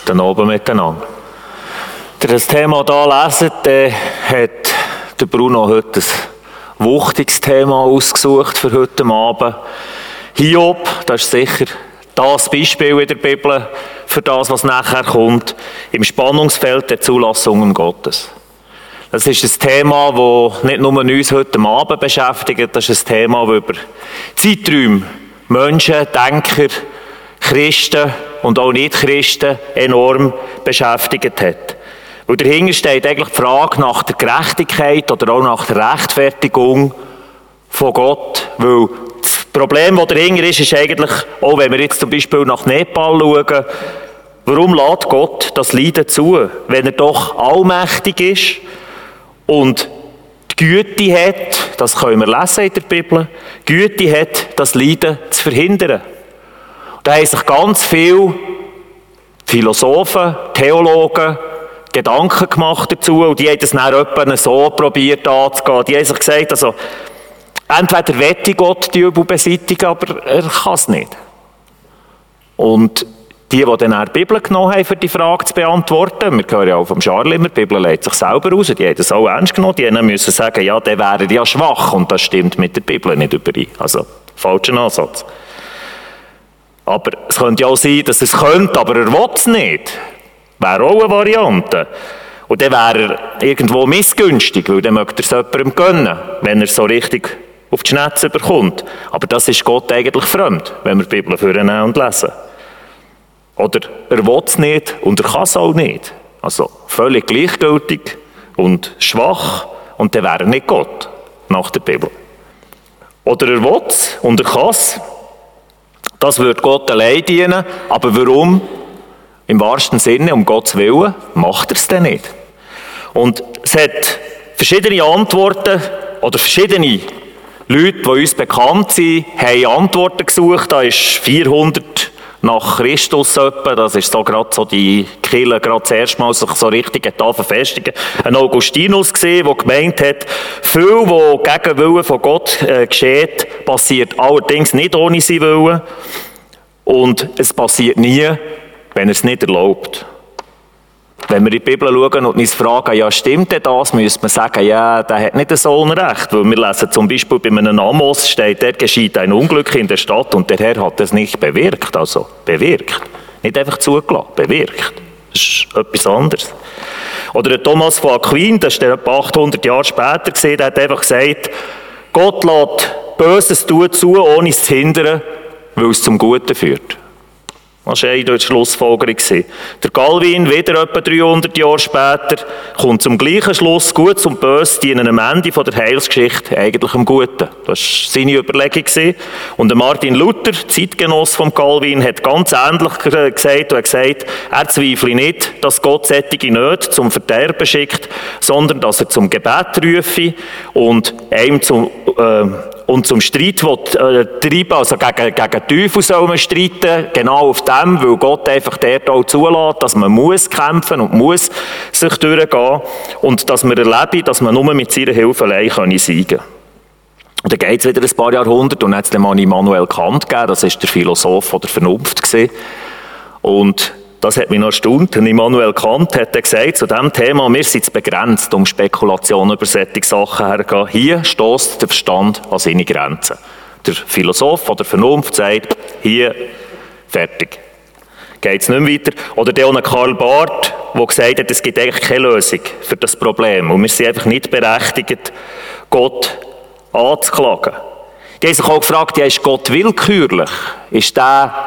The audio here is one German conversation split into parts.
Guten Abend miteinander. Wenn ihr das Thema hier leset, dann hat der Bruno heute ein wuchtiges Thema ausgesucht für heute Abend. Hiob, das ist sicher das Beispiel in der Bibel für das, was nachher kommt, im Spannungsfeld der Zulassungen Gottes. Das ist ein Thema, das nicht nur uns heute Abend beschäftigt, das ist ein Thema, das über Zeiträume Menschen, Denker, Christen und auch Nicht-Christen enorm beschäftigt hat. Weil dahinter steht eigentlich die Frage nach der Gerechtigkeit oder auch nach der Rechtfertigung von Gott. Weil das Problem, das dahinter ist eigentlich, auch wenn wir jetzt zum Beispiel nach Nepal schauen, warum lässt Gott das Leiden zu, wenn er doch allmächtig ist und die Güte hat, das können wir lesen in der Bibel, Güte hat, das Leiden zu verhindern. Da haben sich ganz viele Philosophen, Theologen Gedanken gemacht dazu und die haben das dann etwa so probiert anzugehen. Die haben sich gesagt, also, entweder wette Gott die Übel beseitigen, aber er kann es nicht. Und die dann die Bibel genommen haben, für die Frage zu beantworten, wir hören ja auch vom Charles immer, die Bibel lädt sich selber raus, die haben das auch ernst genommen, die müssen sagen, ja, der wäre ja schwach und das stimmt mit der Bibel nicht überein. Also, falscher Ansatz. Aber es könnte ja auch sein, dass es könnte, aber er will es nicht. Wäre auch eine Variante. Und dann wäre er irgendwo missgünstig, weil dann möchte er es jemandem gönnen, wenn er so richtig auf die Schnitze bekommt. Aber das ist Gott eigentlich fremd, wenn wir die Bibel vornehmen und lesen. Oder er will es nicht und er kann es auch nicht. Also völlig gleichgültig und schwach und dann wäre er nicht Gott, nach der Bibel. Oder er will es und er kann es. Das würde Gott allein dienen, aber warum? Im wahrsten Sinne, um Gottes Willen, macht er es denn nicht. Und es hat verschiedene Antworten, oder verschiedene Leute, die uns bekannt sind, haben Antworten gesucht. Da ist 400 nach Christus etwa, das ist so gerade so die Kirche, gerade das erste Mal sich so richtig verfestigen. Ein Augustinus gesehen, der gemeint hat, viel, was gegen den Willen von Gott geschieht, passiert allerdings nicht ohne seinen Willen. Und es passiert nie, wenn er es nicht erlaubt. Wenn wir in die Bibel schauen und uns fragen, ja, stimmt denn das, müsste man sagen, ja, der hat nicht so Unrecht. Weil wir lesen zum Beispiel bei einem Amos, steht, der geschieht ein Unglück in der Stadt und der Herr hat es nicht bewirkt. Also, bewirkt. Nicht einfach zugelassen, bewirkt. Das ist etwas anderes. Oder der Thomas von Aquin, das ist etwa 800 Jahre später gesehen, der hat einfach gesagt, Gott lässt Böses tun zu, ohne es zu hindern, weil es zum Guten führt. Das war eine Schlussfolgerung. Der Calvin, wieder etwa 300 Jahre später, kommt zum gleichen Schluss, Gutes und Böses dienen am Ende der Heilsgeschichte eigentlich am Guten. Das war seine Überlegung. Und der Martin Luther, Zeitgenoss von Calvin, hat ganz ähnlich gesagt und hat gesagt, er zweifle nicht, dass Gott solche nicht zum Verderben schickt, sondern dass er zum Gebet rufe und einem zum Streit treiben, also gegen den Teufel soll man streiten, genau auf dem, weil Gott einfach dort auch zulässt, dass man muss kämpfen und muss sich durchgehen und dass man erlebe, dass man nur mit seiner Hilfe allein siegen kann. Und dann geht es wieder ein paar Jahrhunderte und dann hat es den Mann Immanuel Kant gegeben, das war der Philosoph der Vernunft gewesen. Und das hat mich noch erstaunt. Immanuel Kant hat gesagt zu diesem Thema, wir sind begrenzt, um Spekulationen über solche Sachen herzugehen. Hier stösst der Verstand an seine Grenzen. Der Philosoph der Vernunft sagt, hier, fertig. Geht es nicht mehr weiter. Oder der Karl Barth, der gesagt hat, es gibt eigentlich keine Lösung für das Problem. Und wir sind einfach nicht berechtigt, Gott anzuklagen. Die haben sich auch gefragt, ja, ist Gott willkürlich? Ist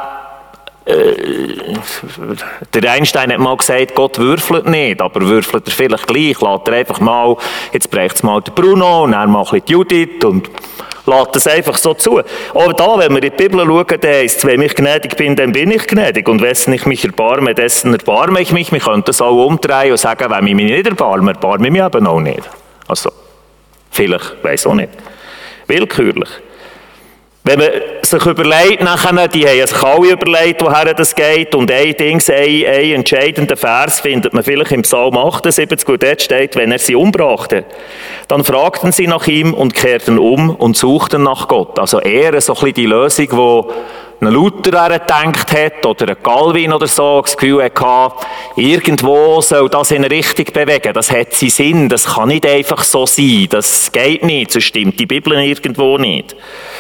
der Einstein hat mal gesagt, Gott würfelt nicht, aber würfelt er vielleicht gleich, lässt er einfach mal, jetzt bräuchte es mal den Bruno und dann mal ein bisschen die Judith und lässt es einfach so zu. Aber da, wenn wir in die Bibel schauen, dann heisst es, wenn ich gnädig bin, dann bin ich gnädig und wessen ich mich erbarme, dessen erbarme ich mich. Wir könnten das auch umdrehen und sagen, wenn ich mich nicht erbarme ich mich eben auch nicht. Also, vielleicht, weiss auch nicht. Willkürlich. Wenn man sich überlegt, nachher, die haben sich alle überlegt, woher das geht, und ein entscheidender Vers findet man vielleicht im Psalm 78, wo dort steht, wenn er sie umbrachte, dann fragten sie nach ihm und kehrten um und suchten nach Gott. Also eher so ein bisschen die Lösung, die ein Luther gedacht hat, oder ein Calvin oder so, das Gefühl hatte, irgendwo soll das in eine Richtung bewegen, das hat seinen Sinn, das kann nicht einfach so sein, das geht nicht, so stimmt die Bibel irgendwo nicht.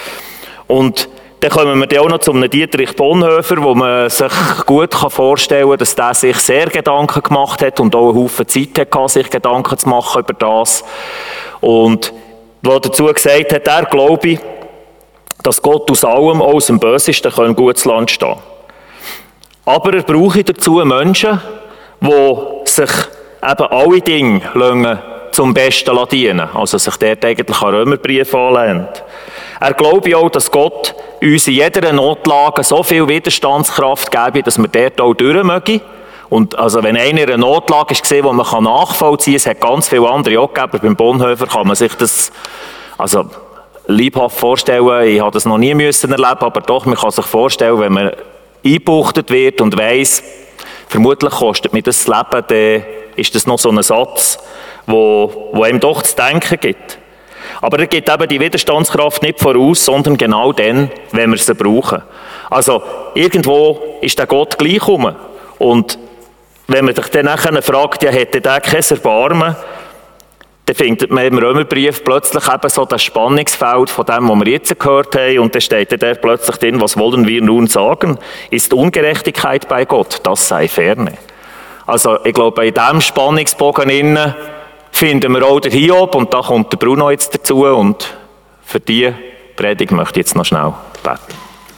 Und dann kommen wir dann auch noch zu einem Dietrich Bonhoeffer, wo man sich gut vorstellen kann, dass der sich sehr Gedanken gemacht hat und auch einen Haufen Zeit hatte, sich Gedanken zu machen über das. Und was dazu gesagt hat, er glaube, dass Gott aus allem, auch aus dem Bösesten, ein gutes Land stehen kann. Aber er brauche dazu Menschen, die sich eben alle Dinge zum Besten dienen, also sich dort eigentlich an Römerbrief anlehnt. Er glaube auch, dass Gott uns in jeder Notlage so viel Widerstandskraft gebe, dass wir dort auch durch mögen. Und also wenn einer in einer Notlage ist, die man nachvollziehen kann, es hat ganz viele andere auch gegeben, beim Bonhoeffer kann man sich das also liebhaft vorstellen, ich habe das noch nie erleben, aber doch, man kann sich vorstellen, wenn man eingebuchtet wird und weiss, vermutlich kostet mir das Leben, dann ist das noch so ein Satz, wo einem doch zu denken gibt. Aber er gibt eben die Widerstandskraft nicht voraus, sondern genau dann, wenn wir sie brauchen. Also, irgendwo ist der Gott gleich rum. Und wenn man sich dann nachher fragt, ja, hätte der kein Erbarmen, dann findet man im Römerbrief plötzlich eben so das Spannungsfeld von dem, was wir jetzt gehört haben, und dann steht da plötzlich drin, was wollen wir nun sagen? Ist Ungerechtigkeit bei Gott? Das sei ferne. Also, ich glaube, in diesem Spannungsbogen innen finden wir auch den Hiob, und da kommt der Bruno jetzt dazu, und für die Predigt möchte ich jetzt noch schnell beten.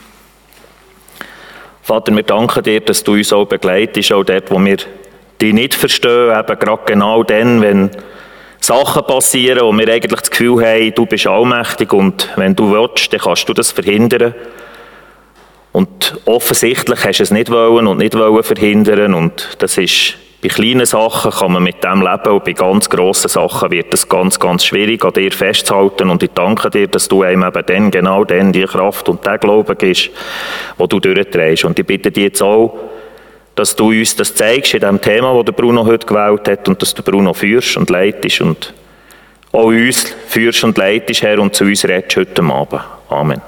Vater, wir danken dir, dass du uns auch begleitest, auch dort, wo wir dich nicht verstehen, eben gerade genau dann, wenn Sachen passieren, wo wir eigentlich das Gefühl haben, du bist allmächtig, und wenn du willst, dann kannst du das verhindern. Und offensichtlich hast du es nicht wollen und nicht wollen verhindern, und das ist, bei kleinen Sachen kann man mit dem leben, und bei ganz grossen Sachen wird es ganz, ganz schwierig, an dir festzuhalten, und ich danke dir, dass du einem eben genau dann die Kraft und den Glauben gibst, den du durchträgst. Und ich bitte dich jetzt auch, dass du uns das zeigst in dem Thema, das der Bruno heute gewählt hat, und dass du Bruno führst und leitest und auch uns führst und leitest, Herr, und zu uns redest heute Abend. Amen.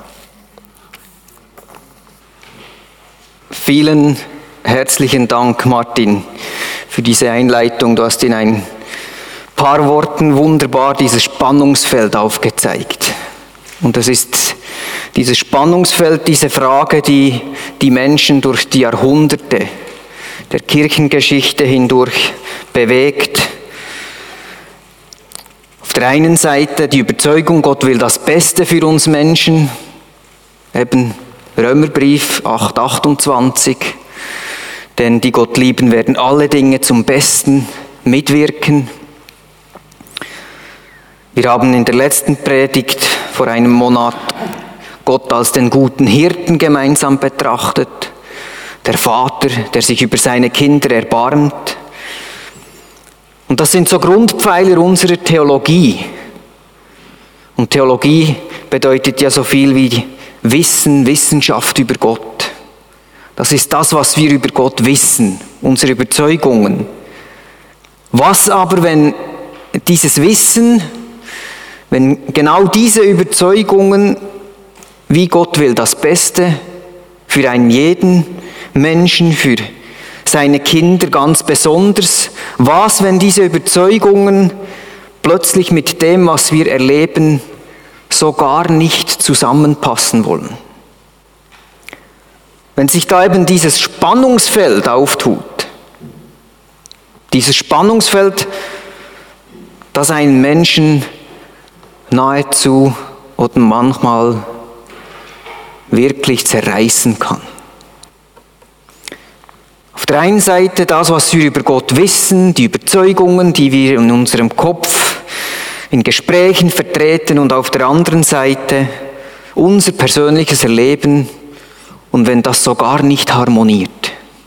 Vielen herzlichen Dank, Martin, für diese Einleitung. Du hast in ein paar Worten wunderbar dieses Spannungsfeld aufgezeigt. Und das ist dieses Spannungsfeld, diese Frage, die die Menschen durch die Jahrhunderte der Kirchengeschichte hindurch bewegt. Auf der einen Seite die Überzeugung, Gott will das Beste für uns Menschen, eben Römerbrief 8,28, denn die Gott lieben, werden alle Dinge zum Besten mitwirken. Wir haben in der letzten Predigt vor einem Monat Gott als den guten Hirten gemeinsam betrachtet, der Vater, der sich über seine Kinder erbarmt. Und das sind so Grundpfeiler unserer Theologie. Und Theologie bedeutet ja so viel wie Wissen, Wissenschaft über Gott. Das ist das, was wir über Gott wissen, unsere Überzeugungen. Was aber, wenn dieses Wissen, wenn genau diese Überzeugungen, wie Gott will das Beste für einen jeden Menschen, für seine Kinder ganz besonders, was, wenn diese Überzeugungen plötzlich mit dem, was wir erleben, so gar nicht zusammenpassen wollen? Wenn sich da eben dieses Spannungsfeld auftut, dieses Spannungsfeld, das einen Menschen nahezu oder manchmal wirklich zerreißen kann. Auf der einen Seite das, was wir über Gott wissen, die Überzeugungen, die wir in unserem Kopf in Gesprächen vertreten, und auf der anderen Seite unser persönliches Erleben, und wenn das so gar nicht harmoniert.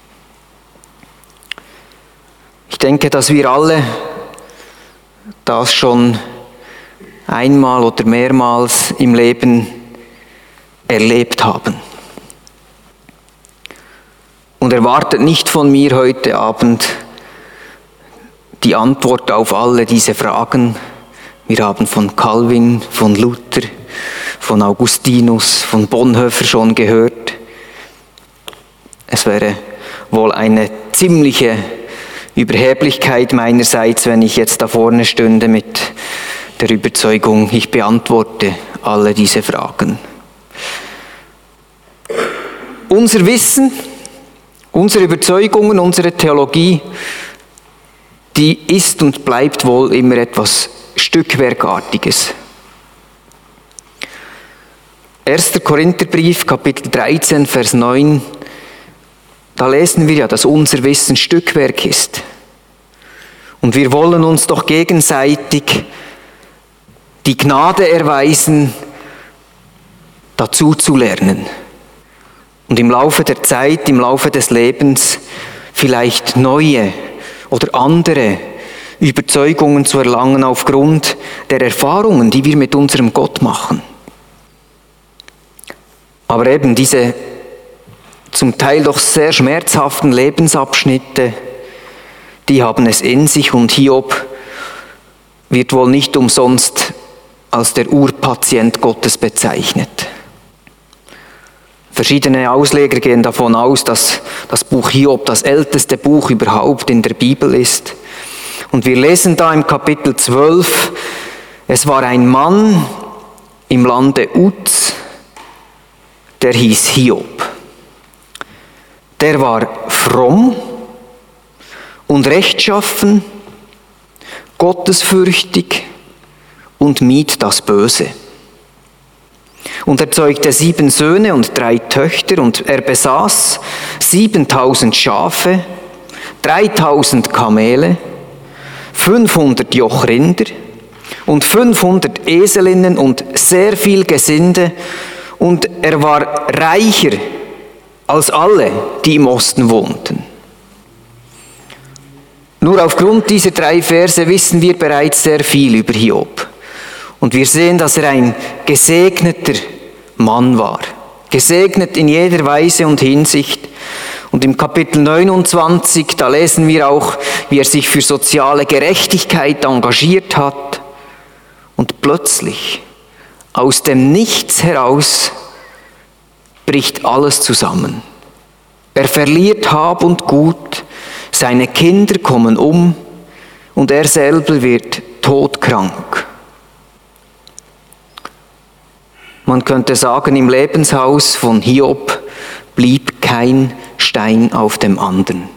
Ich denke, dass wir alle das schon einmal oder mehrmals im Leben erlebt haben. Und erwartet nicht von mir heute Abend die Antwort auf alle diese Fragen. Wir haben von Calvin, von Luther, von Augustinus, von Bonhoeffer schon gehört. Es wäre wohl eine ziemliche Überheblichkeit meinerseits, wenn ich jetzt da vorne stünde mit der Überzeugung, ich beantworte alle diese Fragen. Unser Wissen, unsere Überzeugungen, unsere Theologie, die ist und bleibt wohl immer etwas Stückwerkartiges. 1. Korintherbrief, Kapitel 13, Vers 9, da lesen wir ja, dass unser Wissen Stückwerk ist. Und wir wollen uns doch gegenseitig die Gnade erweisen, dazu zu lernen. Und im Laufe der Zeit, im Laufe des Lebens vielleicht neue oder andere Überzeugungen zu erlangen aufgrund der Erfahrungen, die wir mit unserem Gott machen. Aber eben diese zum Teil doch sehr schmerzhaften Lebensabschnitte, die haben es in sich, und Hiob wird wohl nicht umsonst als der Urpatient Gottes bezeichnet. Verschiedene Ausleger gehen davon aus, dass das Buch Hiob das älteste Buch überhaupt in der Bibel ist. Und wir lesen da im Kapitel 12, es war ein Mann im Lande Uz, der hieß Hiob. Der war fromm und rechtschaffen, gottesfürchtig und mied das Böse. Und er zeugte 7 Söhne und 3 Töchter, und er besaß 7000 Schafe, 3000 Kamele, 500 Jochrinder und 500 Eselinnen und sehr viel Gesinde, und er war reicher als alle, die im Osten wohnten. Nur aufgrund dieser 3 Verse wissen wir bereits sehr viel über Hiob. Und wir sehen, dass er ein gesegneter Mann war. Gesegnet in jeder Weise und Hinsicht. Und im Kapitel 29, da lesen wir auch, wie er sich für soziale Gerechtigkeit engagiert hat. Und plötzlich, aus dem Nichts heraus, bricht alles zusammen. Er verliert Hab und Gut, seine Kinder kommen um und er selber wird todkrank. Man könnte sagen, im Lebenshaus von Hiob blieb kein Stein auf dem anderen.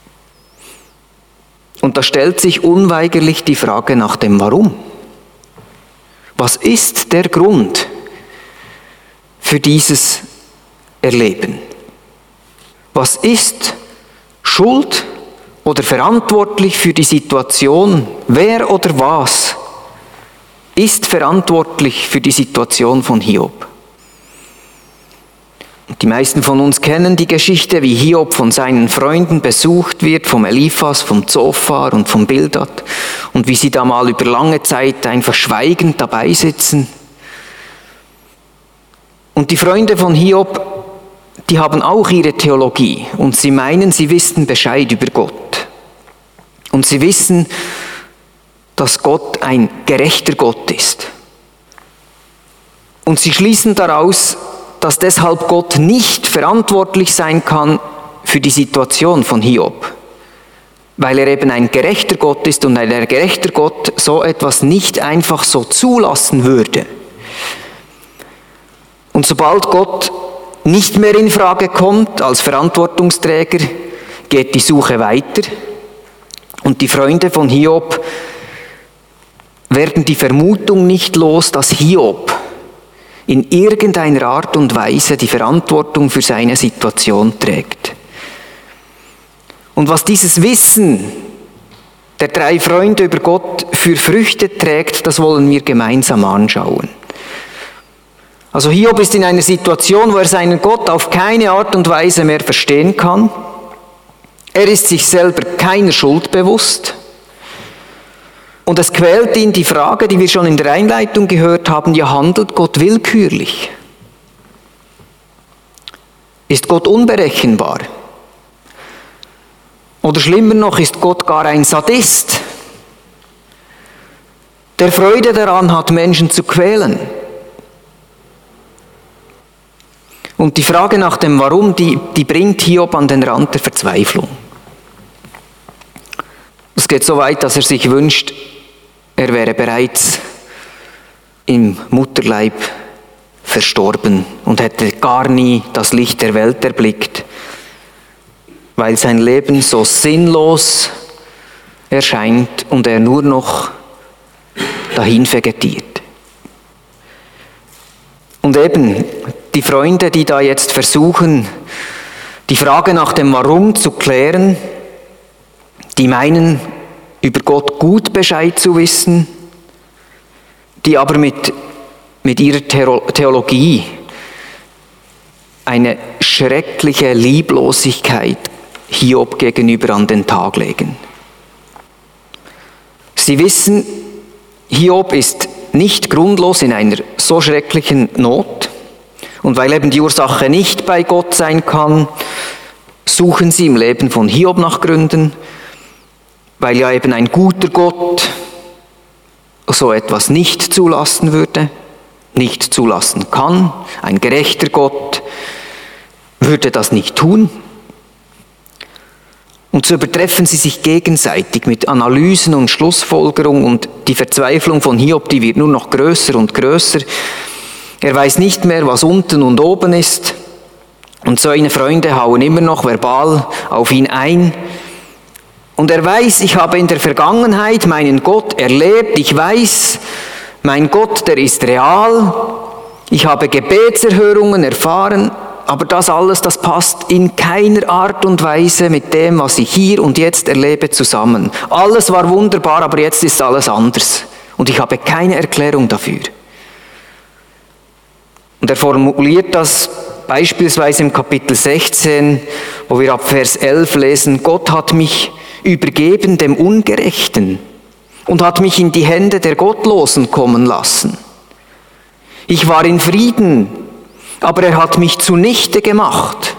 Und da stellt sich unweigerlich die Frage nach dem Warum. Was ist der Grund für dieses Erleben? Was ist schuld oder verantwortlich für die Situation? Wer oder was ist verantwortlich für die Situation von Hiob? Und die meisten von uns kennen die Geschichte, wie Hiob von seinen Freunden besucht wird, vom Eliphas, vom Zophar und vom Bildad, und wie sie da mal über lange Zeit einfach schweigend dabei sitzen. Und die Freunde von Hiob, die haben auch ihre Theologie und sie meinen, sie wissen Bescheid über Gott. Und sie wissen, dass Gott ein gerechter Gott ist. Und sie schließen daraus, dass deshalb Gott nicht verantwortlich sein kann für die Situation von Hiob, weil er eben ein gerechter Gott ist und ein gerechter Gott so etwas nicht einfach so zulassen würde. Und sobald Gott nicht mehr in Frage kommt als Verantwortungsträger, geht die Suche weiter und die Freunde von Hiob werden die Vermutung nicht los, dass Hiob in irgendeiner Art und Weise die Verantwortung für seine Situation trägt. Und was dieses Wissen der 3 Freunde über Gott für Früchte trägt, das wollen wir gemeinsam anschauen. Also Hiob ist in einer Situation, wo er seinen Gott auf keine Art und Weise mehr verstehen kann. Er ist sich selber keiner Schuld bewusst. Und es quält ihn die Frage, die wir schon in der Einleitung gehört haben, ja, handelt Gott willkürlich? Ist Gott unberechenbar? Oder schlimmer noch, ist Gott gar ein Sadist, der Freude daran hat, Menschen zu quälen? Und die Frage nach dem Warum, die bringt Hiob an den Rand der Verzweiflung. Es geht so weit, dass er sich wünscht, er wäre bereits im Mutterleib verstorben und hätte gar nie das Licht der Welt erblickt, weil sein Leben so sinnlos erscheint und er nur noch dahin vegetiert. Und eben die Freunde, die da jetzt versuchen, die Frage nach dem Warum zu klären, die meinen, über Gott gut Bescheid zu wissen, die aber mit ihrer Theologie eine schreckliche Lieblosigkeit Hiob gegenüber an den Tag legen. Sie wissen, Hiob ist nicht grundlos in einer so schrecklichen Not, und weil eben die Ursache nicht bei Gott sein kann, suchen sie im Leben von Hiob nach Gründen, weil ja eben ein guter Gott so etwas nicht zulassen würde, nicht zulassen kann. Ein gerechter Gott würde das nicht tun. Und so übertreffen sie sich gegenseitig mit Analysen und Schlussfolgerungen, und die Verzweiflung von Hiob, die wird nur noch größer und größer. Er weiß nicht mehr, was unten und oben ist, und seine Freunde hauen immer noch verbal auf ihn ein. Und er weiß, ich habe in der Vergangenheit meinen Gott erlebt, ich weiß, mein Gott, der ist real, ich habe Gebetserhörungen erfahren, aber das alles, das passt in keiner Art und Weise mit dem, was ich hier und jetzt erlebe, zusammen. Alles war wunderbar, aber jetzt ist alles anders. Und ich habe keine Erklärung dafür. Und er formuliert das beispielsweise im Kapitel 16, wo wir ab Vers 11 lesen: Gott hat mich übergeben dem Ungerechten und hat mich in die Hände der Gottlosen kommen lassen. Ich war in Frieden, aber er hat mich zunichte gemacht.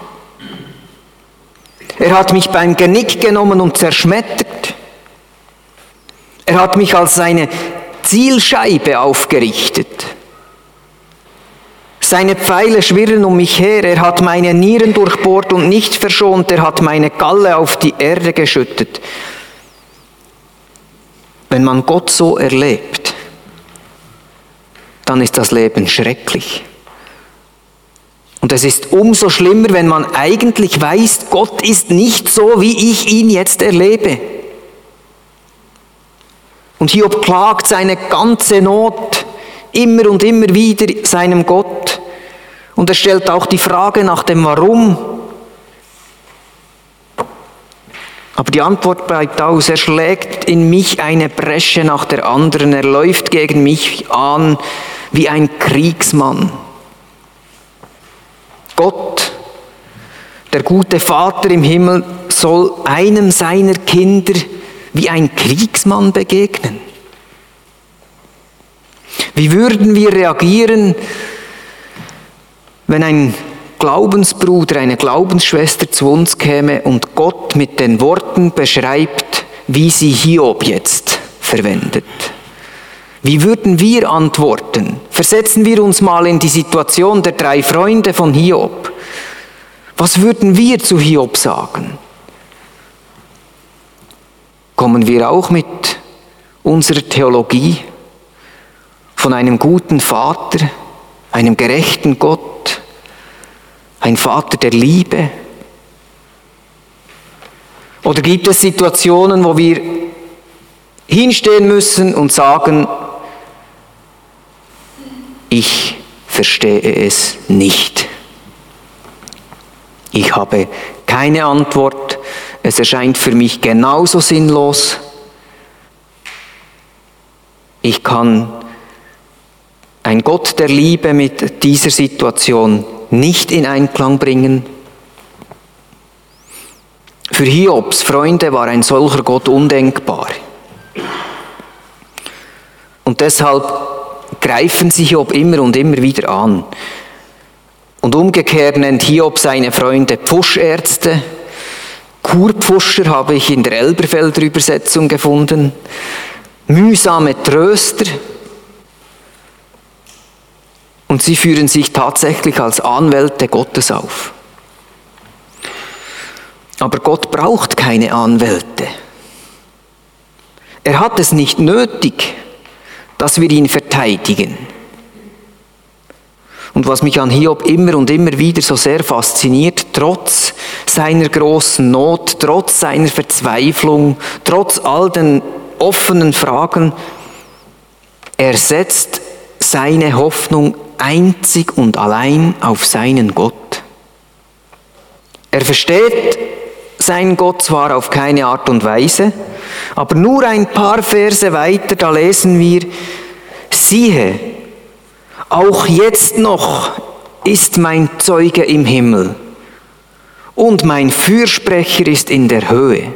Er hat mich beim Genick genommen und zerschmettert. Er hat mich als seine Zielscheibe aufgerichtet. Seine Pfeile schwirren um mich her, er hat meine Nieren durchbohrt und nicht verschont, er hat meine Galle auf die Erde geschüttet. Wenn man Gott so erlebt, dann ist das Leben schrecklich. Und es ist umso schlimmer, wenn man eigentlich weiß, Gott ist nicht so, wie ich ihn jetzt erlebe. Und Hiob klagt seine ganze Not immer und immer wieder seinem Gott. Und er stellt auch die Frage nach dem Warum. Aber die Antwort bleibt aus. Er schlägt in mich eine Bresche nach der anderen. Er läuft gegen mich an wie ein Kriegsmann. Gott, der gute Vater im Himmel, soll einem seiner Kinder wie ein Kriegsmann begegnen. Wie würden wir reagieren, wenn ein Glaubensbruder, eine Glaubensschwester zu uns käme und Gott mit den Worten beschreibt, wie sie Hiob jetzt verwendet? Wie würden wir antworten? Versetzen wir uns mal in die Situation der 3 Freunde von Hiob. Was würden wir zu Hiob sagen? Kommen wir auch mit unserer Theologie von einem guten Vater, einem gerechten Gott, ein Vater der Liebe? Oder gibt es Situationen, wo wir hinstehen müssen und sagen, ich verstehe es nicht. Ich habe keine Antwort. Es erscheint für mich genauso sinnlos. Ich kann ein Gott der Liebe mit dieser Situation nicht in Einklang bringen. Für Hiobs Freunde war ein solcher Gott undenkbar. Und deshalb greifen sie Hiob immer und immer wieder an. Und umgekehrt nennt Hiob seine Freunde Pfuschärzte. Kurpfuscher habe ich in der Elberfelder Übersetzung gefunden. Mühsame Tröster. Und sie führen sich tatsächlich als Anwälte Gottes auf. Aber Gott braucht keine Anwälte. Er hat es nicht nötig, dass wir ihn verteidigen. Und was mich an Hiob immer und immer wieder so sehr fasziniert, trotz seiner großen Not, trotz seiner Verzweiflung, trotz all den offenen Fragen, er setzt seine Hoffnung einzig und allein auf seinen Gott. Er versteht seinen Gott zwar auf keine Art und Weise, aber nur ein paar Verse weiter, da lesen wir, siehe, auch jetzt noch ist mein Zeuge im Himmel und mein Fürsprecher ist in der Höhe.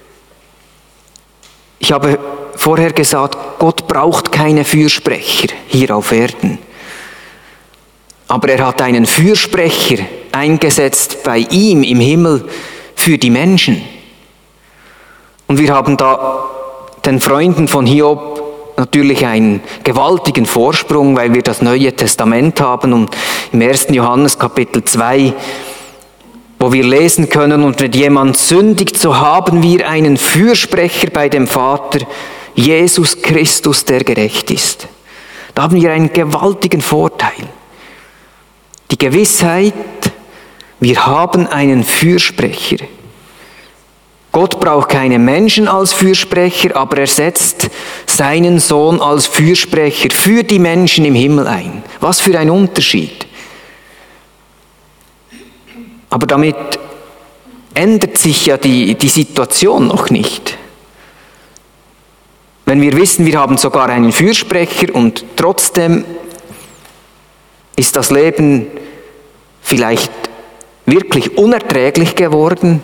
Ich habe vorher gesagt, Gott braucht keine Fürsprecher hier auf Erden. Aber er hat einen Fürsprecher eingesetzt bei ihm im Himmel für die Menschen. Und wir haben da den Freunden von Hiob natürlich einen gewaltigen Vorsprung, weil wir das Neue Testament haben und im 1. Johannes Kapitel 2, wo wir lesen können, und wenn jemand sündigt, so haben wir einen Fürsprecher bei dem Vater, Jesus Christus, der gerecht ist. Da haben wir einen gewaltigen Vorteil. Die Gewissheit, wir haben einen Fürsprecher. Gott braucht keine Menschen als Fürsprecher, aber er setzt seinen Sohn als Fürsprecher für die Menschen im Himmel ein. Was für ein Unterschied. Aber damit ändert sich ja die Situation noch nicht. Wenn wir wissen, wir haben sogar einen Fürsprecher und trotzdem ist das Leben vielleicht wirklich unerträglich geworden,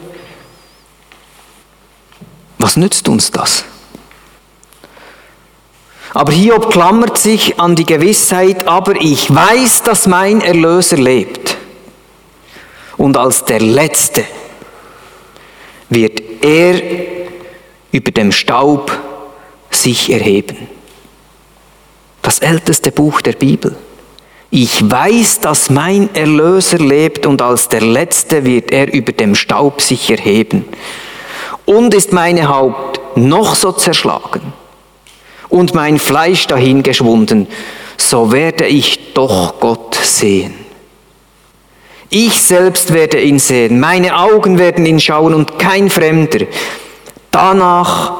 was nützt uns das? Aber Hiob klammert sich an die Gewissheit, aber ich weiß, dass mein Erlöser lebt. Und als der Letzte wird er über dem Staub sich erheben. Das älteste Buch der Bibel. Ich weiß, dass mein Erlöser lebt und als der Letzte wird er über dem Staub sich erheben. Und ist meine Haut noch so zerschlagen und mein Fleisch dahingeschwunden, so werde ich doch Gott sehen. Ich selbst werde ihn sehen, meine Augen werden ihn schauen und kein Fremder. Danach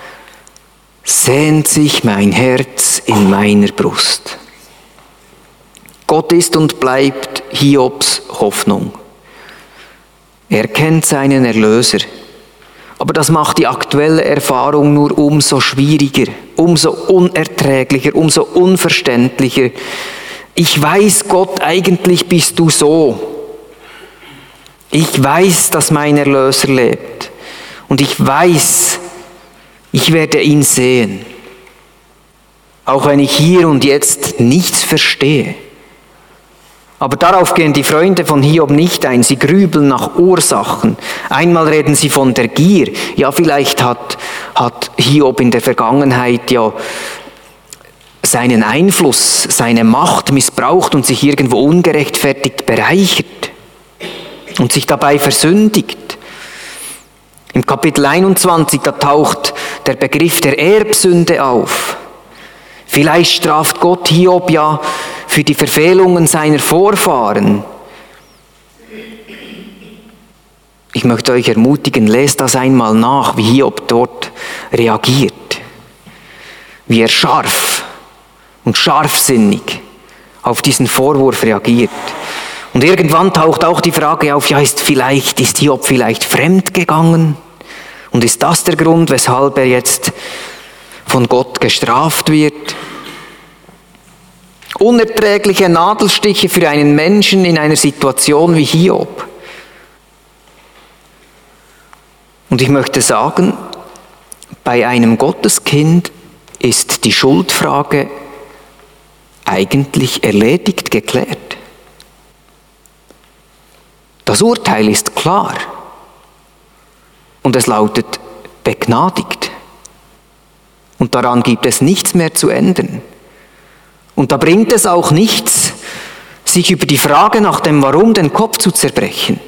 sehnt sich mein Herz in meiner Brust. Gott ist und bleibt Hiobs Hoffnung. Er kennt seinen Erlöser. Aber das macht die aktuelle Erfahrung nur umso schwieriger, umso unerträglicher, umso unverständlicher. Ich weiß, Gott, eigentlich bist du so. Ich weiß, dass mein Erlöser lebt. Und ich weiß, ich werde ihn sehen. Auch wenn ich hier und jetzt nichts verstehe. Aber darauf gehen die Freunde von Hiob nicht ein. Sie grübeln nach Ursachen. Einmal reden sie von der Gier. Ja, vielleicht hat Hiob in der Vergangenheit ja seinen Einfluss, seine Macht missbraucht und sich irgendwo ungerechtfertigt bereichert und sich dabei versündigt. Im Kapitel 21, da taucht der Begriff der Erbsünde auf. Vielleicht straft Gott Hiob ja für die Verfehlungen seiner Vorfahren. Ich möchte euch ermutigen, lest das einmal nach, wie Hiob dort reagiert. Wie er scharf und scharfsinnig auf diesen Vorwurf reagiert. Und irgendwann taucht auch die Frage auf, ja, ist Hiob vielleicht fremd gegangen? Und ist das der Grund, weshalb er jetzt von Gott gestraft wird? Unerträgliche Nadelstiche für einen Menschen in einer Situation wie Hiob. Und ich möchte sagen, bei einem Gotteskind ist die Schuldfrage eigentlich erledigt, geklärt. Das Urteil ist klar. Und es lautet begnadigt. Und daran gibt es nichts mehr zu ändern. Und da bringt es auch nichts, sich über die Frage nach dem Warum den Kopf zu zerbrechen.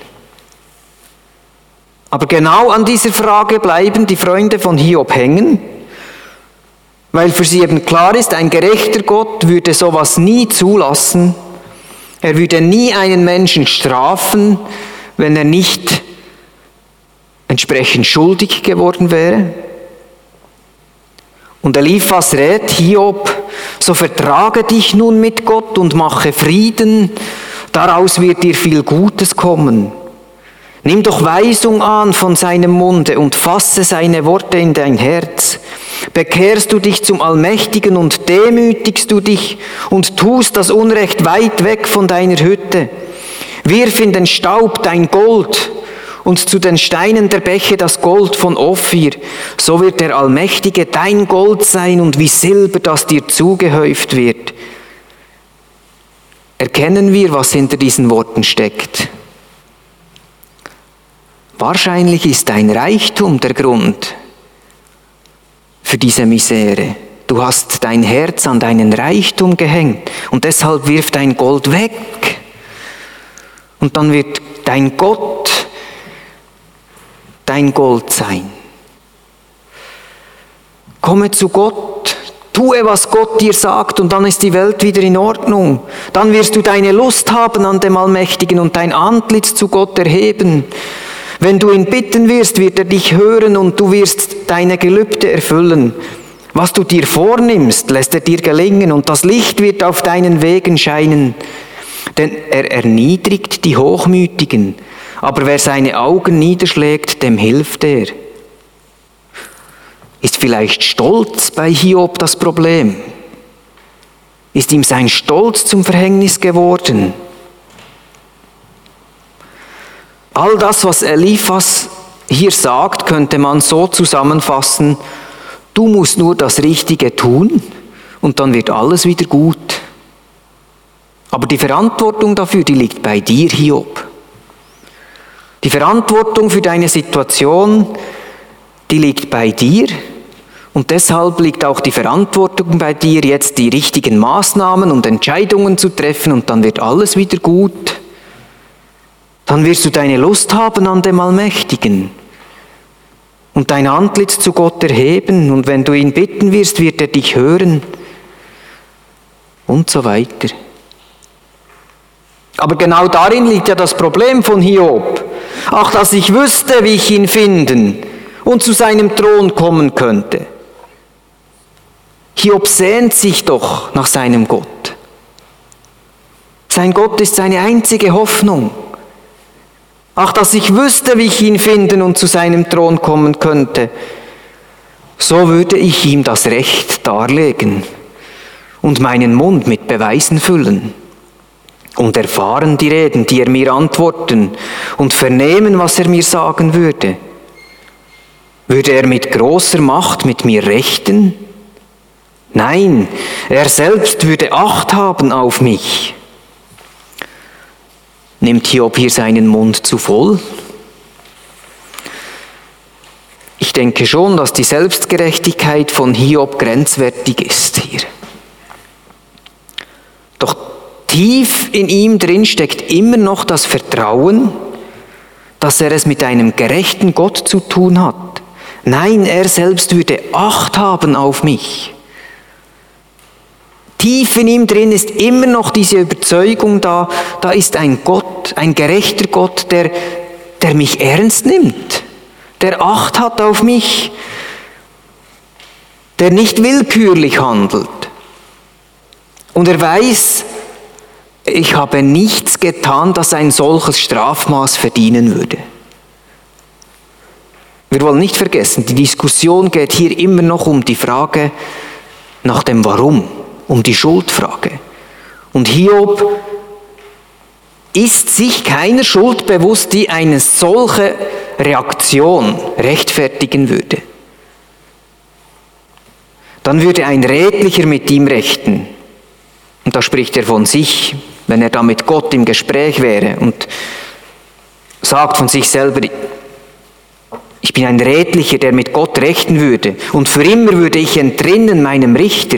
Aber genau an dieser Frage bleiben die Freunde von Hiob hängen, weil für sie eben klar ist, ein gerechter Gott würde sowas nie zulassen. Er würde nie einen Menschen strafen, wenn er nicht entsprechend schuldig geworden wäre. Und Eliphas rät Hiob, so vertrage dich nun mit Gott und mache Frieden, daraus wird dir viel Gutes kommen. Nimm doch Weisung an von seinem Munde und fasse seine Worte in dein Herz. Bekehrst du dich zum Allmächtigen und demütigst du dich und tust das Unrecht weit weg von deiner Hütte. Wirf in den Staub dein Gold und zu den Steinen der Bäche das Gold von Ophir. So wird der Allmächtige dein Gold sein und wie Silber, das dir zugehäuft wird. Erkennen wir, was hinter diesen Worten steckt. Wahrscheinlich ist dein Reichtum der Grund für diese Misere. Du hast dein Herz an deinen Reichtum gehängt und deshalb wirf dein Gold weg. Und dann wird dein Gott dein Gold sein. Komme zu Gott, tue, was Gott dir sagt und dann ist die Welt wieder in Ordnung. Dann wirst du deine Lust haben an dem Allmächtigen und dein Antlitz zu Gott erheben. Wenn du ihn bitten wirst, wird er dich hören und du wirst deine Gelübde erfüllen. Was du dir vornimmst, lässt er dir gelingen und das Licht wird auf deinen Wegen scheinen. Denn er erniedrigt die Hochmütigen, aber wer seine Augen niederschlägt, dem hilft er. Ist vielleicht Stolz bei Hiob das Problem? Ist ihm sein Stolz zum Verhängnis geworden? All das, was Eliphas hier sagt, könnte man so zusammenfassen: Du musst nur das Richtige tun und dann wird alles wieder gut. Aber die Verantwortung dafür, die liegt bei dir, Hiob. Die Verantwortung für deine Situation, die liegt bei dir. Und deshalb liegt auch die Verantwortung bei dir, jetzt die richtigen Maßnahmen und Entscheidungen zu treffen und dann wird alles wieder gut. Dann wirst du deine Lust haben an dem Allmächtigen und dein Antlitz zu Gott erheben und wenn du ihn bitten wirst, wird er dich hören und so weiter. Aber genau darin liegt ja das Problem von Hiob. Ach, dass ich wüsste, wie ich ihn finden und zu seinem Thron kommen könnte. Hiob sehnt sich doch nach seinem Gott. Sein Gott ist seine einzige Hoffnung. Ach, dass ich wüsste, wie ich ihn finden und zu seinem Thron kommen könnte. So würde ich ihm das Recht darlegen und meinen Mund mit Beweisen füllen und erfahren die Reden, die er mir antworten und vernehmen, was er mir sagen würde. Würde er mit großer Macht mit mir rechten? Nein, er selbst würde Acht haben auf mich. Nimmt Hiob hier seinen Mund zu voll? Ich denke schon, dass die Selbstgerechtigkeit von Hiob grenzwertig ist hier. Doch tief in ihm drin steckt immer noch das Vertrauen, dass er es mit einem gerechten Gott zu tun hat. Nein, er selbst würde Acht haben auf mich. Tief in ihm drin ist immer noch diese Überzeugung da ist ein Gott, ein gerechter Gott, der mich ernst nimmt, der Acht hat auf mich, der nicht willkürlich handelt. Und er weiß, ich habe nichts getan, das ein solches Strafmaß verdienen würde. Wir wollen nicht vergessen, die Diskussion geht hier immer noch um die Frage nach dem Warum, um die Schuldfrage. Und Hiob ist sich keiner Schuld bewusst, die eine solche Reaktion rechtfertigen würde. Dann würde ein Redlicher mit ihm rechten. Und da spricht er von sich, wenn er da mit Gott im Gespräch wäre. Und sagt von sich selber, ich bin ein Redlicher, der mit Gott rechten würde, und für immer würde ich entrinnen meinem Richter.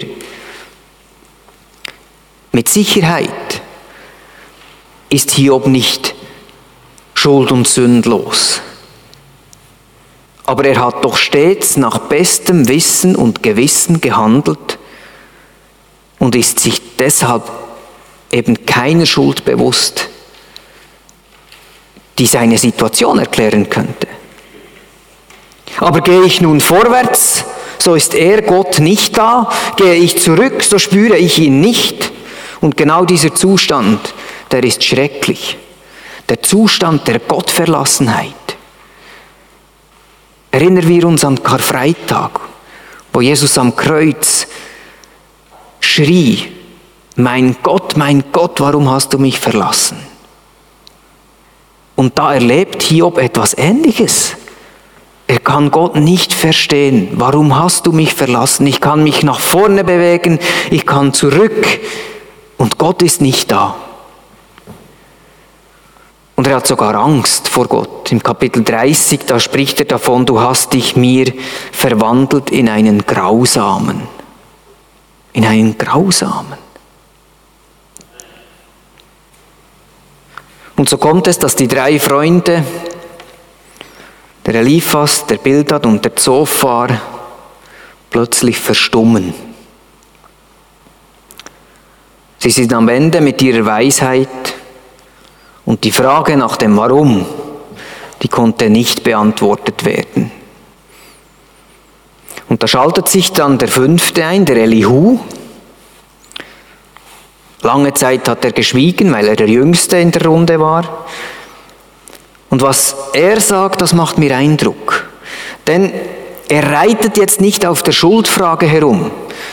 Mit Sicherheit ist Hiob nicht schuld- und sündlos. Aber er hat doch stets nach bestem Wissen und Gewissen gehandelt und ist sich deshalb eben keiner Schuld bewusst, die seine Situation erklären könnte. Aber gehe ich nun vorwärts, so ist Gott nicht da. Gehe ich zurück, so spüre ich ihn nicht. Und genau dieser Zustand, der ist schrecklich. Der Zustand der Gottverlassenheit. Erinnern wir uns an Karfreitag, wo Jesus am Kreuz schrie, mein Gott, warum hast du mich verlassen? Und da erlebt Hiob etwas Ähnliches. Er kann Gott nicht verstehen. Warum hast du mich verlassen? Ich kann mich nach vorne bewegen, ich kann zurück und Gott ist nicht da. Und er hat sogar Angst vor Gott. Im Kapitel 30, da spricht er davon, du hast dich mir verwandelt in einen Grausamen. In einen Grausamen. Und so kommt es, dass die 3 Freunde, der Eliphas, der Bildad und der Zophar, plötzlich verstummen. Sie sind am Ende mit ihrer Weisheit und die Frage nach dem Warum, die konnte nicht beantwortet werden. Und da schaltet sich dann der 5. ein, der Elihu. Lange Zeit hat er geschwiegen, weil er der Jüngste in der Runde war. Und was er sagt, das macht mir Eindruck. Denn er reitet jetzt nicht auf der Schuldfrage herum.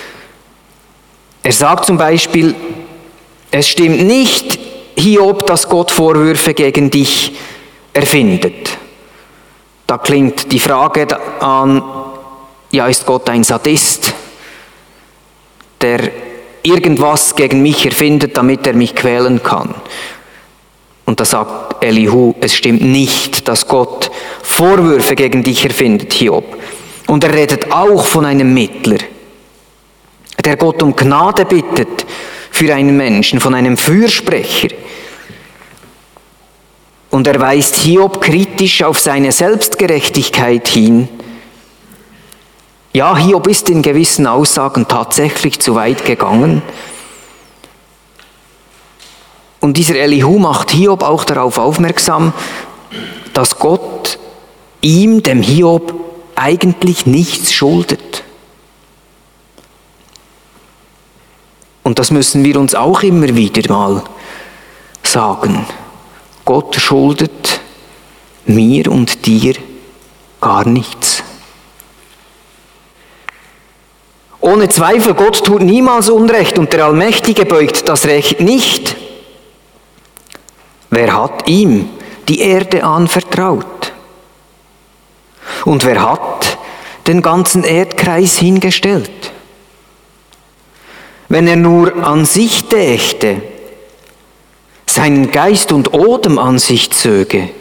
Er sagt zum Beispiel, es stimmt nicht, Hiob, dass Gott Vorwürfe gegen dich erfindet. Da klingt die Frage an, ja, ist Gott ein Sadist, der irgendwas gegen mich erfindet, damit er mich quälen kann? Und da sagt Elihu, es stimmt nicht, dass Gott Vorwürfe gegen dich erfindet, Hiob. Und er redet auch von einem Mittler, der Gott um Gnade bittet für einen Menschen, von einem Fürsprecher. Und er weist Hiob kritisch auf seine Selbstgerechtigkeit hin. Ja, Hiob ist in gewissen Aussagen tatsächlich zu weit gegangen. Und dieser Elihu macht Hiob auch darauf aufmerksam, dass Gott ihm, dem Hiob, eigentlich nichts schuldet. Und das müssen wir uns auch immer wieder mal sagen. Gott schuldet mir und dir gar nichts. Ohne Zweifel, Gott tut niemals Unrecht und der Allmächtige beugt das Recht nicht. Wer hat ihm die Erde anvertraut? Und wer hat den ganzen Erdkreis hingestellt? Wenn er nur an sich dächte, seinen Geist und Odem an sich zöge,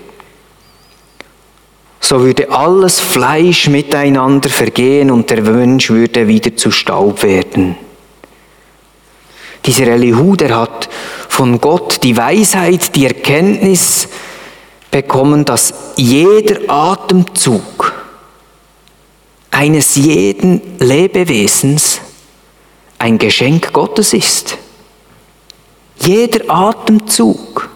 so würde alles Fleisch miteinander vergehen und der Mensch würde wieder zu Staub werden. Dieser Elihu, der hat von Gott die Weisheit, die Erkenntnis bekommen, dass jeder Atemzug eines jeden Lebewesens ein Geschenk Gottes ist. Jeder Atemzug.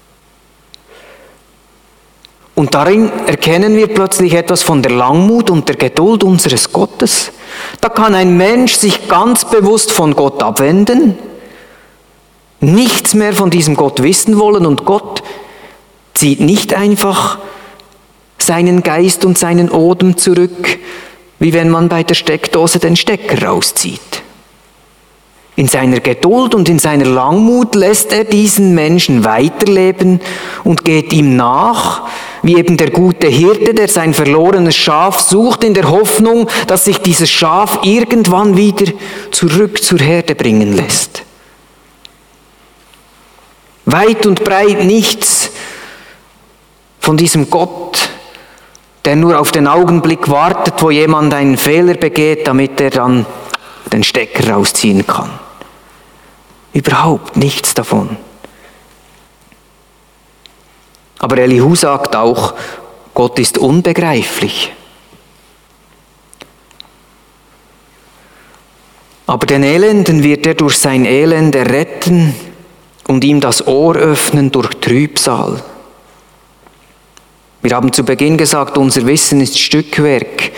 Und darin erkennen wir plötzlich etwas von der Langmut und der Geduld unseres Gottes. Da kann ein Mensch sich ganz bewusst von Gott abwenden, nichts mehr von diesem Gott wissen wollen und Gott zieht nicht einfach seinen Geist und seinen Odem zurück, wie wenn man bei der Steckdose den Stecker rauszieht. In seiner Geduld und in seiner Langmut lässt er diesen Menschen weiterleben und geht ihm nach, wie eben der gute Hirte, der sein verlorenes Schaf sucht, in der Hoffnung, dass sich dieses Schaf irgendwann wieder zurück zur Herde bringen lässt. Weit und breit nichts von diesem Gott, der nur auf den Augenblick wartet, wo jemand einen Fehler begeht, damit er dann den Stecker rausziehen kann. Überhaupt nichts davon. Aber Elihu sagt auch, Gott ist unbegreiflich. Aber den Elenden wird er durch sein Elend erretten und ihm das Ohr öffnen durch Trübsal. Wir haben zu Beginn gesagt, unser Wissen ist Stückwerk.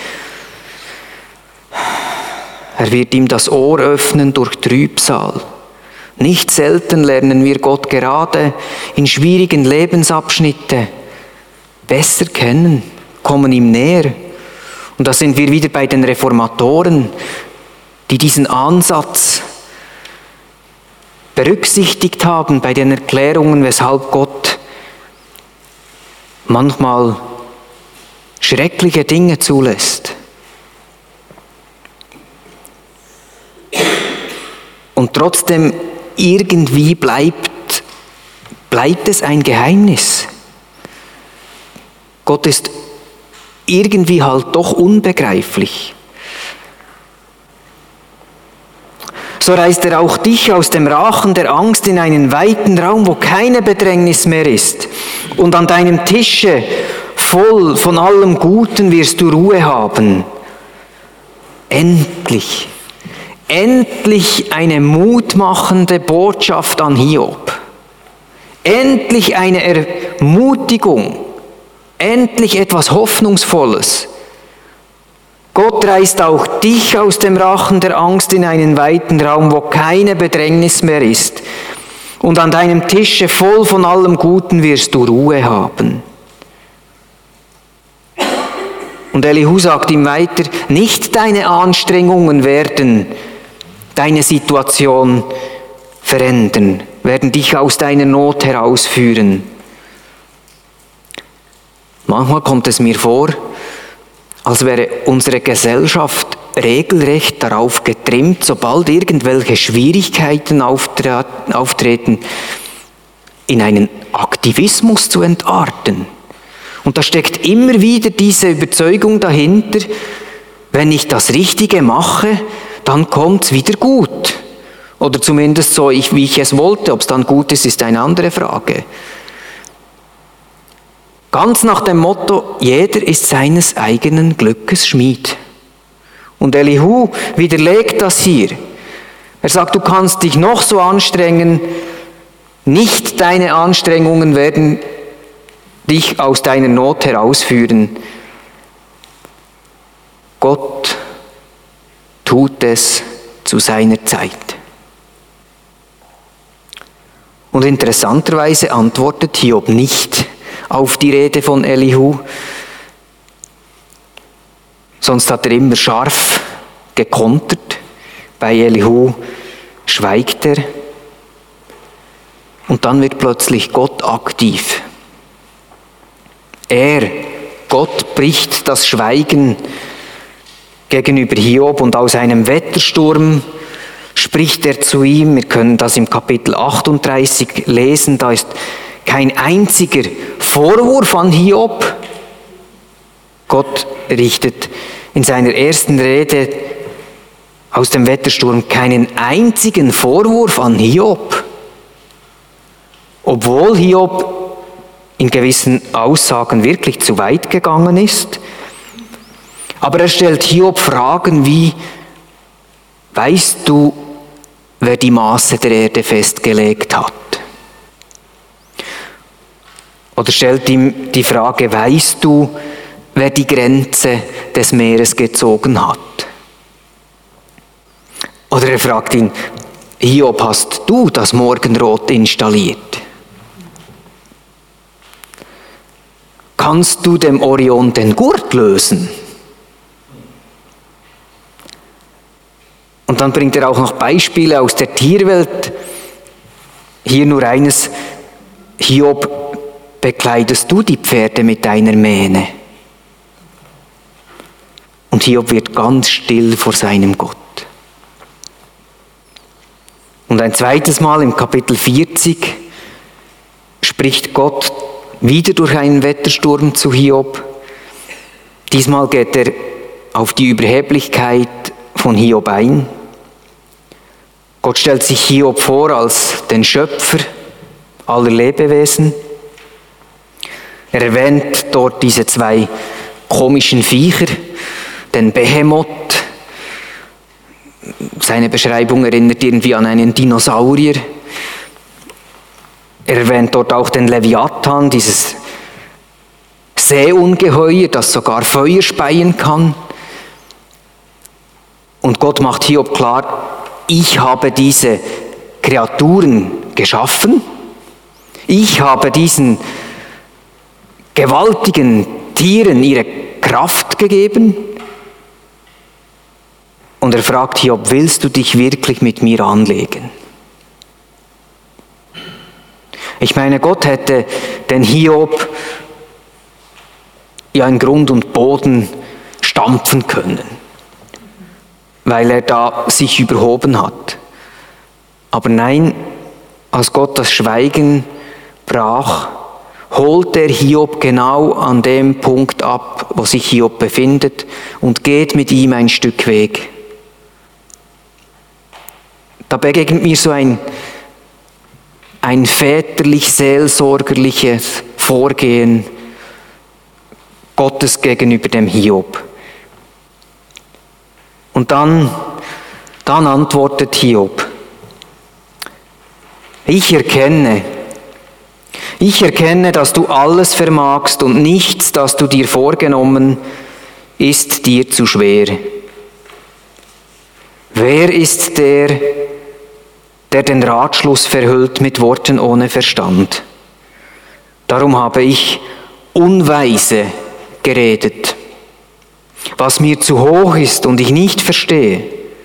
Er wird ihm das Ohr öffnen durch Trübsal. Nicht selten lernen wir Gott gerade in schwierigen Lebensabschnitten besser kennen, kommen ihm näher. Und da sind wir wieder bei den Reformatoren, die diesen Ansatz berücksichtigt haben bei den Erklärungen, weshalb Gott manchmal schreckliche Dinge zulässt. Und trotzdem irgendwie bleibt es ein Geheimnis. Gott ist irgendwie halt doch unbegreiflich. So reißt er auch dich aus dem Rachen der Angst in einen weiten Raum, wo keine Bedrängnis mehr ist. Und an deinem Tische voll von allem Guten wirst du Ruhe haben. Endlich eine mutmachende Botschaft an Hiob. Endlich eine Ermutigung. Endlich etwas Hoffnungsvolles. Gott reißt auch dich aus dem Rachen der Angst in einen weiten Raum, wo keine Bedrängnis mehr ist. Und an deinem Tische voll von allem Guten wirst du Ruhe haben. Und Elihu sagt ihm weiter, nicht deine Anstrengungen werden deine Situation verändern, werden dich aus deiner Not herausführen. Manchmal kommt es mir vor, als wäre unsere Gesellschaft regelrecht darauf getrimmt, sobald irgendwelche Schwierigkeiten auftreten, in einen Aktivismus zu entarten. Und da steckt immer wieder diese Überzeugung dahinter, wenn ich das Richtige mache, dann kommt es wieder gut. Oder zumindest so, wie ich es wollte. Ob es dann gut ist, ist eine andere Frage. Ganz nach dem Motto, jeder ist seines eigenen Glückes Schmied. Und Elihu widerlegt das hier. Er sagt, du kannst dich noch so anstrengen, nicht deine Anstrengungen werden dich aus deiner Not herausführen. Gott tut es zu seiner Zeit. Und interessanterweise antwortet Hiob nicht auf die Rede von Elihu, sonst hat er immer scharf gekontert. Bei Elihu schweigt er und dann wird plötzlich Gott aktiv. Gott bricht das Schweigen gegenüber Hiob und aus einem Wettersturm spricht er zu ihm. Wir können das im Kapitel 38 lesen, da ist kein einziger Vorwurf an Hiob. Gott richtet in seiner ersten Rede aus dem Wettersturm keinen einzigen Vorwurf an Hiob. Obwohl Hiob in gewissen Aussagen wirklich zu weit gegangen ist. Aber er stellt Hiob Fragen wie, weißt du, wer die Maße der Erde festgelegt hat? Oder stellt ihm die Frage, weißt du, wer die Grenze des Meeres gezogen hat? Oder er fragt ihn, Hiob, hast du das Morgenrot installiert? Kannst du dem Orion den Gurt lösen? Und dann bringt er auch noch Beispiele aus der Tierwelt. Hier nur eines, Hiob, bekleidest du die Pferde mit deiner Mähne? Und Hiob wird ganz still vor seinem Gott. Und ein zweites Mal im Kapitel 40 spricht Gott wieder durch einen Wettersturm zu Hiob. Diesmal geht er auf die Überheblichkeit von Hiob ein. Gott stellt sich Hiob vor als den Schöpfer aller Lebewesen. Er erwähnt dort diese zwei komischen Viecher, den Behemoth. Seine Beschreibung erinnert irgendwie an einen Dinosaurier. Er erwähnt dort auch den Leviathan, dieses Seeungeheuer, das sogar Feuer speien kann. Und Gott macht Hiob klar, ich habe diese Kreaturen geschaffen. Ich habe diesen gewaltigen Tieren ihre Kraft gegeben. Und er fragt Hiob, willst du dich wirklich mit mir anlegen? Ich meine, Gott hätte den Hiob ja in Grund und Boden stampfen können, weil er da sich überhoben hat. Aber nein, als Gott das Schweigen brach, holt er Hiob genau an dem Punkt ab, wo sich Hiob befindet und geht mit ihm ein Stück Weg. Da begegnet mir so ein väterlich-seelsorgerliches Vorgehen Gottes gegenüber dem Hiob. Und dann antwortet Hiob, ich erkenne, dass du alles vermagst und nichts, das du dir vorgenommen, ist dir zu schwer. Wer ist der den Ratschluss verhüllt mit Worten ohne Verstand? Darum habe ich unweise geredet, was mir zu hoch ist und ich nicht verstehe.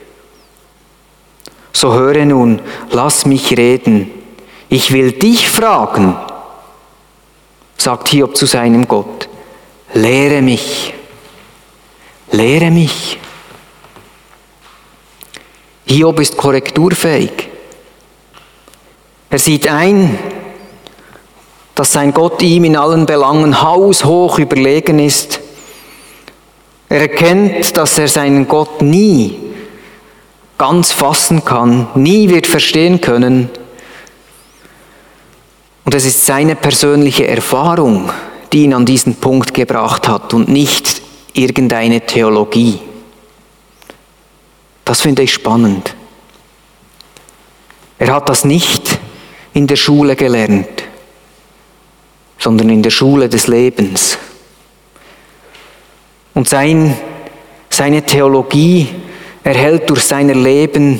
So höre nun, lass mich reden. Ich will dich fragen, sagt Hiob zu seinem Gott. Lehre mich. Lehre mich. Hiob ist korrekturfähig. Er sieht ein, dass sein Gott ihm in allen Belangen haushoch überlegen ist. Er erkennt, dass er seinen Gott nie ganz fassen kann, nie wird verstehen können. Und es ist seine persönliche Erfahrung, die ihn an diesen Punkt gebracht hat und nicht irgendeine Theologie. Das finde ich spannend. Er hat das nicht in der Schule gelernt, sondern in der Schule des Lebens. Und seine Theologie erhält durch sein Leben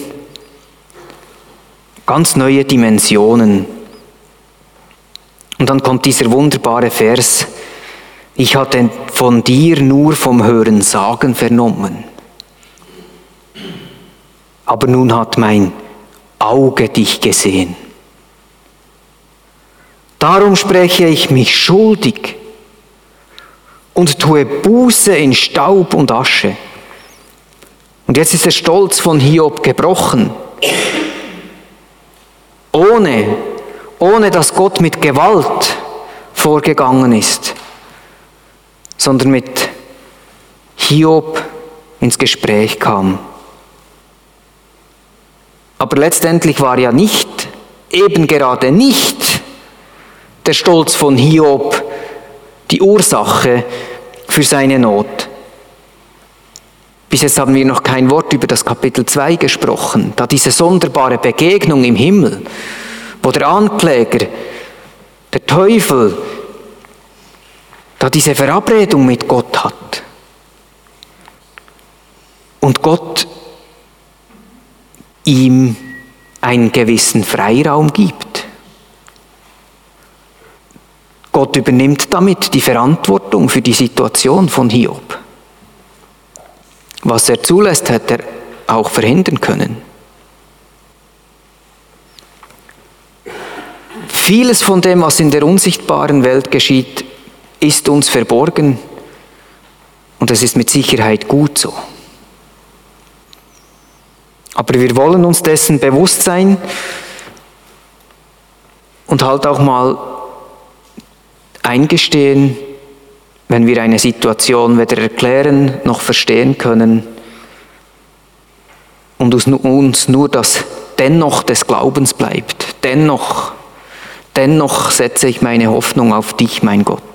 ganz neue Dimensionen. Und dann kommt dieser wunderbare Vers, ich hatte von dir nur vom Hören sagen vernommen. Aber nun hat mein Auge dich gesehen. Darum spreche ich mich schuldig und tue Buße in Staub und Asche. Und jetzt ist der Stolz von Hiob gebrochen. Ohne dass Gott mit Gewalt vorgegangen ist, sondern mit Hiob ins Gespräch kam. Aber letztendlich war ja eben gerade nicht der Stolz von Hiob die Ursache für seine Not. Bis jetzt haben wir noch kein Wort über das Kapitel 2 gesprochen, da diese sonderbare Begegnung im Himmel, wo der Ankläger, der Teufel, da diese Verabredung mit Gott hat. Und Gott ihm einen gewissen Freiraum gibt. Gott übernimmt damit die Verantwortung für die Situation von Hiob. Was er zulässt, hätte er auch verhindern können. Vieles von dem, was in der unsichtbaren Welt geschieht, ist uns verborgen und es ist mit Sicherheit gut so. Aber wir wollen uns dessen bewusst sein und halt auch mal eingestehen, wenn wir eine Situation weder erklären noch verstehen können und uns nur das Dennoch des Glaubens bleibt. Dennoch setze ich meine Hoffnung auf dich, mein Gott.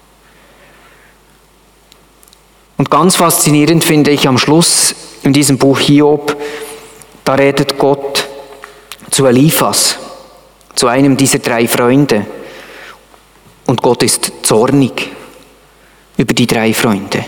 Und ganz faszinierend finde ich am Schluss in diesem Buch Hiob, da redet Gott zu Eliphas, zu einem dieser 3 Freunde. Und Gott ist zornig über die 3 Freunde.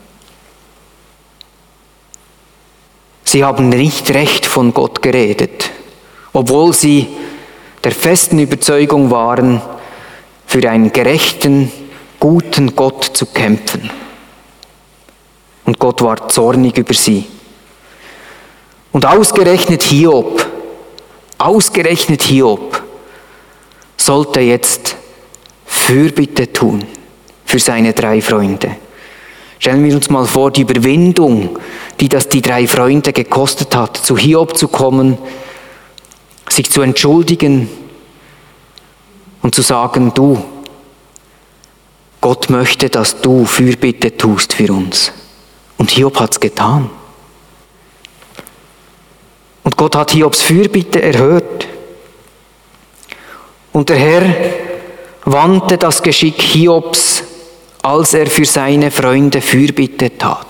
Sie haben nicht recht von Gott geredet, obwohl sie der festen Überzeugung waren, für einen gerechten, guten Gott zu kämpfen. Und Gott war zornig über sie. Und ausgerechnet Hiob sollte jetzt Fürbitte tun für seine 3 Freunde. Stellen wir uns mal vor, die Überwindung, die das die 3 Freunde gekostet hat, zu Hiob zu kommen, sich zu entschuldigen und zu sagen, du, Gott möchte, dass du Fürbitte tust für uns. Und Hiob hat es getan. Und Gott hat Hiobs Fürbitte erhört. Und der Herr wandte das Geschick Hiobs, als er für seine Freunde Fürbitte tat.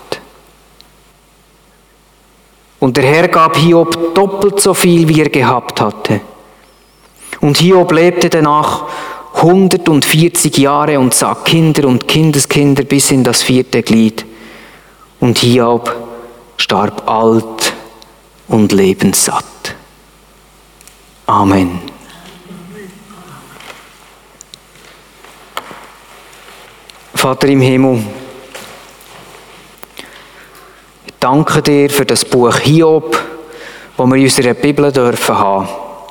Und der Herr gab Hiob doppelt so viel, wie er gehabt hatte. Und Hiob lebte danach 140 Jahre und sah Kinder und Kindeskinder bis in das 4. Glied. Und Hiob starb alt und lebenssatt. Amen. Vater im Himmel, ich danke dir für das Buch Hiob, das wir in unserer Bibel dürfen haben.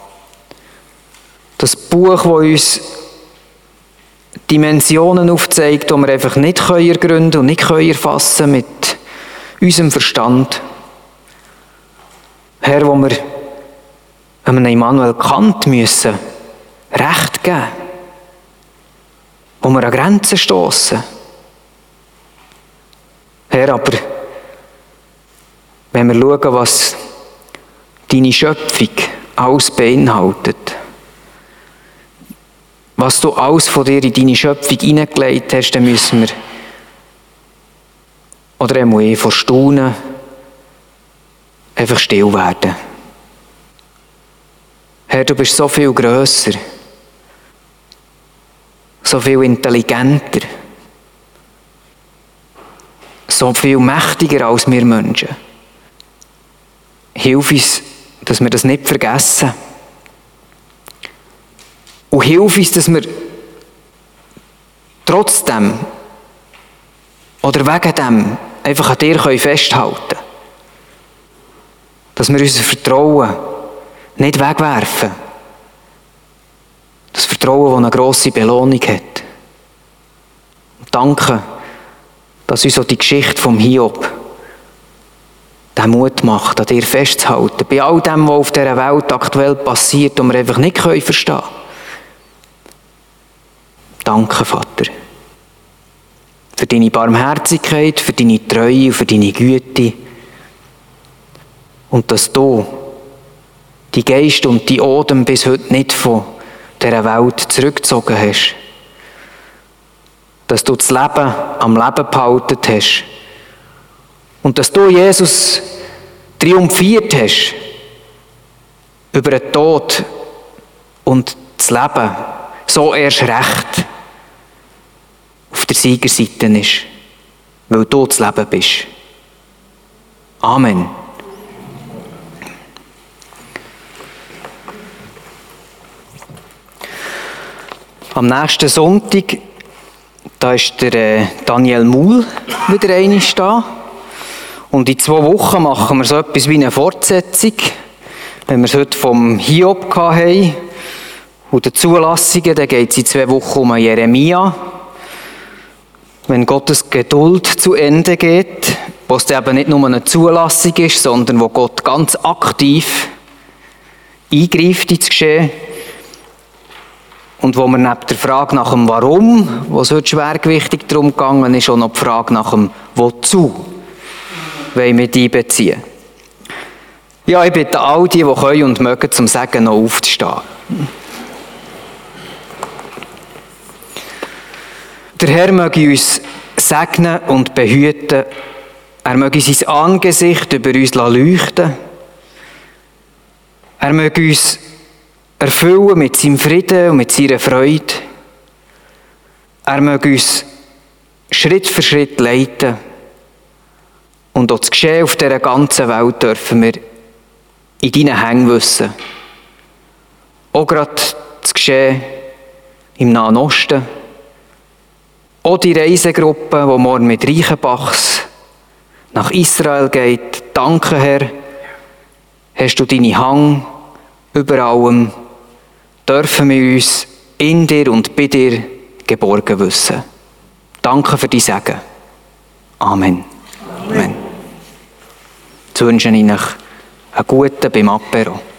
Das Buch, das uns Dimensionen aufzeigt, die wir einfach nicht ergründen und nicht erfassen mit unserem Verstand. Herr, wo wir einem Immanuel Kant müssen Recht geben, wo wir an Grenzen stoßen. Herr, aber wenn wir schauen, was deine Schöpfung alles beinhaltet, was du alles von dir in deine Schöpfung hineingelegt hast, dann müssen wir, oder er muss vor Staunen, einfach still werden. Herr, du bist so viel grösser, so viel intelligenter, so viel mächtiger als wir Menschen. Hilf uns, dass wir das nicht vergessen. Und hilf uns, dass wir trotzdem oder wegen dem einfach an dir festhalten können. Dass wir unser Vertrauen nicht wegwerfen. Das Vertrauen, das eine grosse Belohnung hat. Und danke, dass uns auch die Geschichte vom Hiob den Mut macht, an dir festzuhalten. Bei all dem, was auf dieser Welt aktuell passiert und wir einfach nicht verstehen können. Danke, Vater, für deine Barmherzigkeit, für deine Treue und für deine Güte. Und dass du die Geist und die Odem bis heute nicht von dieser Welt zurückgezogen hast. Dass du das Leben am Leben behalten hast. Und dass du, Jesus, triumphiert hast über den Tod und das Leben so erst recht auf der Siegerseite ist, weil du das Leben bist. Amen. Am nächsten Sonntag, da ist der Daniel Muhl wieder einmal da. Und in 2 Wochen machen wir so etwas wie eine Fortsetzung. Wenn wir es heute vom Hiob hatten und den Zulassungen, dann geht es in 2 Wochen um Jeremia. Wenn Gottes Geduld zu Ende geht, wo es eben nicht nur eine Zulassung ist, sondern wo Gott ganz aktiv eingreift ins Geschehen. Und wo wir neben der Frage nach dem Warum, wo es heute schwergewichtig darum gegangen ist, auch noch die Frage nach dem Wozu, wollen wir die einbeziehen. Ja, ich bitte all die können und mögen, zum Sagen noch aufzustehen. Der Herr möge uns segnen und behüten. Er möge sein Angesicht über uns leuchten. Er möge uns erfüllen mit seinem Frieden und mit seiner Freude. Er möge uns Schritt für Schritt leiten. Und auch das Geschehen auf dieser ganzen Welt dürfen wir in deinen Händen wissen. Auch gerade das Geschehen im Nahen Osten. Auch die Reisegruppe, die morgen mit Reichenbachs nach Israel geht. Danke, Herr, hast du deine Hand über allem. Dürfen wir uns in dir und bei dir geborgen wissen. Danke für dein Segen. Amen. Amen. Jetzt wünsche ich euch einen guten beim Apero.